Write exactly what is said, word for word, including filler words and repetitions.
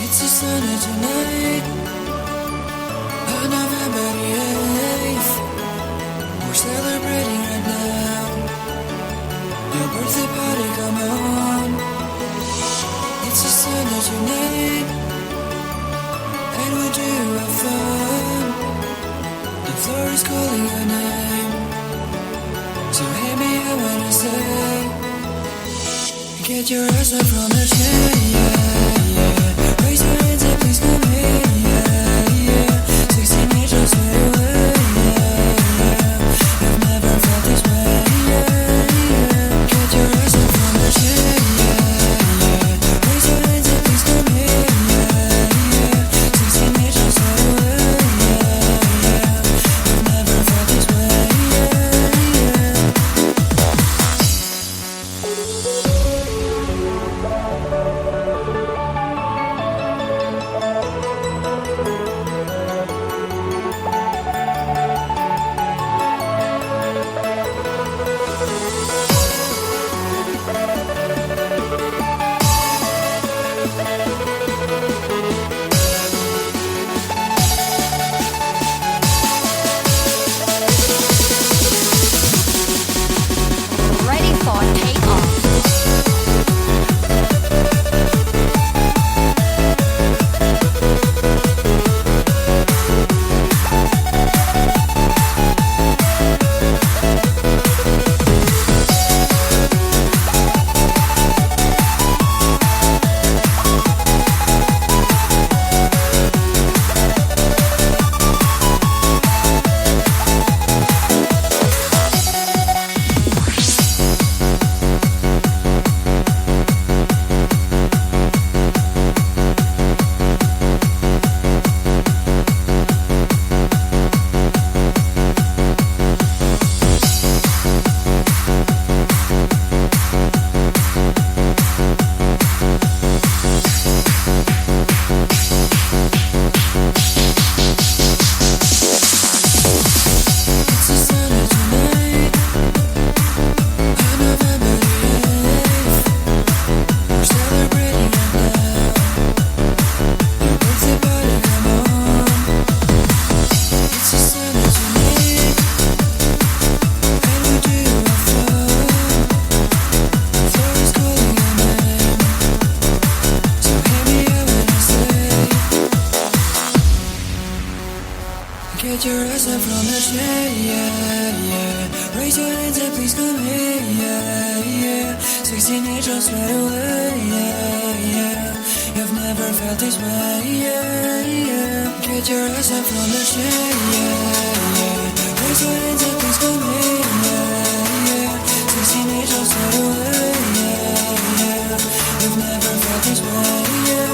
It's a sunny tonight on November the eighth. We're celebrating right now. Your birthday party, come on. It's a sunny tonight, and we do have fun. The floor is calling your name, so hear me out when I say, get your ass up from the chair, yeah, yeah. Raise your hands and please come here, yeah, yeah. Sixteen angels fade away, yeah, yeah. I've never felt this way, yeah, yeah. Get your ass up from the chair, yeah, yeah. Raise your hands and please come here, yeah, yeah. Sixteen angels fade away, yeah, yeah. I've never felt this way, yeah, yeah. Ready for takeoff. It's a sunny tonight on November the eighth. We're celebrating right now. Your birthday party, come on. It's a sunny tonight, and we do have fun. The floor is calling your name, so hear me out when I say, get your ass up from the chair, yeah, yeah. Raise your hands and please come here, yeah, yeah. Sixteen angels fade away, yeah, yeah. You've never felt this way, yeah, yeah. Get your ass up from the chair, yeah, yeah. Raise your hands and please come here, yeah, yeah. Sixteen angels fade away, yeah, yeah. You've never felt this way, yeah.